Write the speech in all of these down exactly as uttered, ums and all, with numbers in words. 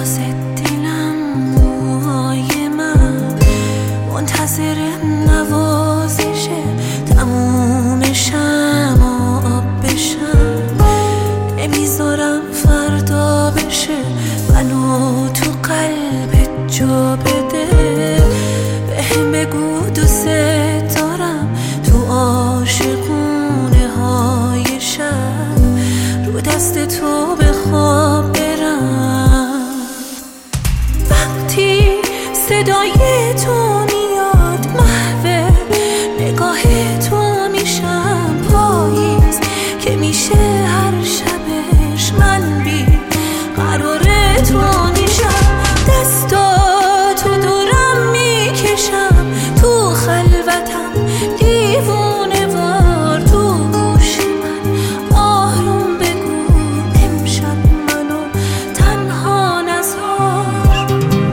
واسه دلم موهای من منتظر نوازشه، تمومشم آب بشم، نمیذارم فردا بشه، منو تو قلبت جا بده، بهم بگو دوست دارم، تو عاشقونه های شب رو دست تو به خواب برم. وقتی صدای تو میاد محو نگاه تو میشم پاییز که میشه هر شبش من بی قرار تو میشم، دستاتو دورم میکشم تو خلوتم دیوونه وار، تو گوش من آروم بگو امشب منو تنها نذار.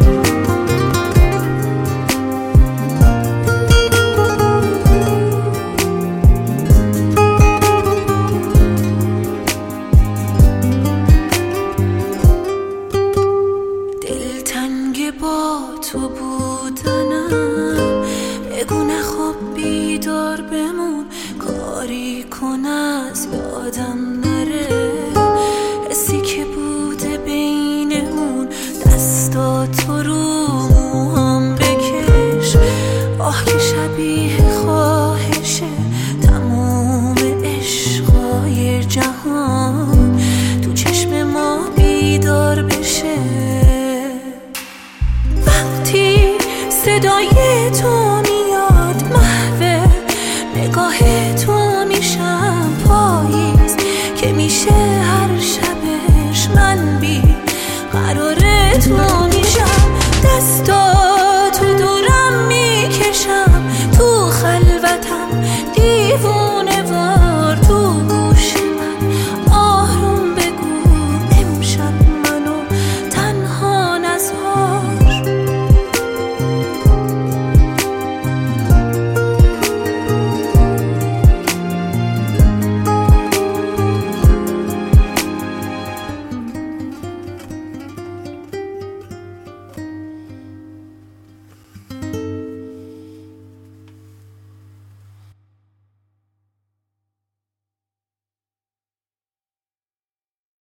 دلتنگ با تو بودنم، بگو نخواب بیدار بمون، کاری کن از یادم نره، حسی که بوده بینمون، دستاتو رو موهام بکش، آه که شبیه خواهشه، تموم عشقای جهان تو چشم ما بیدار بشه. وقتی صدای تو میاد محو نگاه تو میشم پاییز که میشه هر شبش من بی قرار تو میشم،